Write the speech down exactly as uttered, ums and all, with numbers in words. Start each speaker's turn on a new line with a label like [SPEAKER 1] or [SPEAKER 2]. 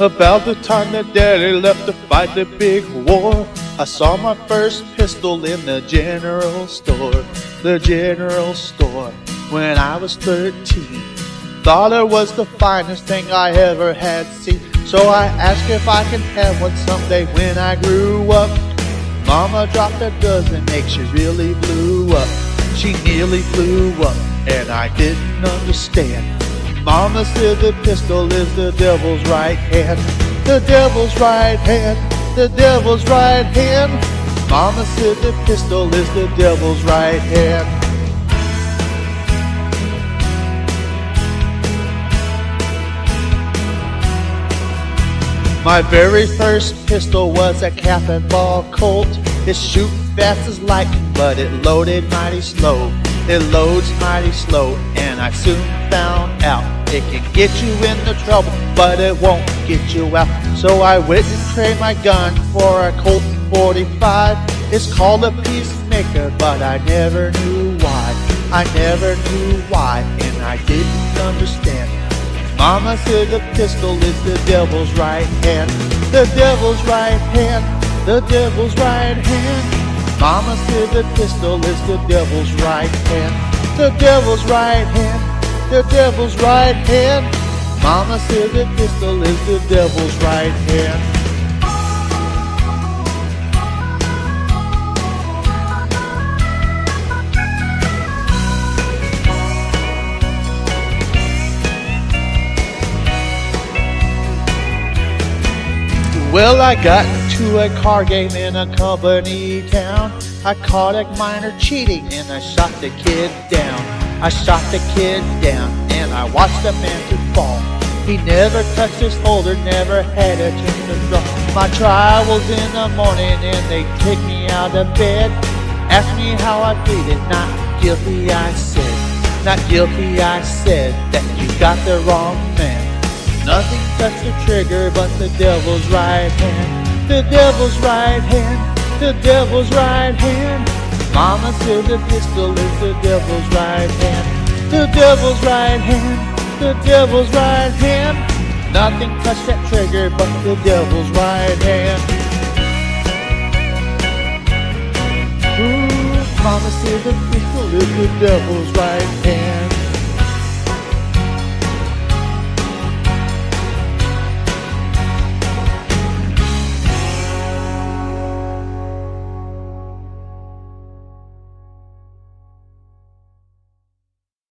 [SPEAKER 1] About the time that Daddy left to fight the big war, I saw my first pistol in the general store, the general store, when I was thirteen. Thought it was the finest thing I ever had seen, so I asked if I can have one someday when I grew up. Mama dropped a dozen eggs, she really blew up. She nearly blew up, and I didn't understand. Mama said the pistol is the devil's right hand, the devil's right hand, the devil's right hand. Mama said the pistol is the devil's right hand. My very first pistol was a cap and ball Colt. It shoot fast as lightning, but it loaded mighty slow. It loads mighty slow, and I soon found out it can get you into trouble, but it won't get you out. So I went and traded my gun for a Colt forty-five. It's called a Peacemaker, but I never knew why. I never knew why, and I didn't understand. Mama said the pistol is the devil's right hand, the devil's right hand, the devil's right hand. Mama said the pistol is the devil's right hand, the devil's right hand, the devil's right hand. Mama said the pistol is the devil's right hand. Well, I got into a car game in a company town. I caught a minor cheating and I shot the kid down. I shot the kid down and I watched the man to fall. He never touched his holder, never had a chance to draw. My trial was in the morning and they take me out of bed. Asked me how I pleaded, not guilty I said. Not guilty I said, that you got the wrong man. Nothing touched the trigger but the devil's right hand, the devil's right hand, the devil's right hand. Mama said the pistol is the devil's right hand, the devil's right hand, the devil's right hand. Nothing touched that trigger but the devil's right hand. Ooh, Mama said the pistol is the devil's right hand.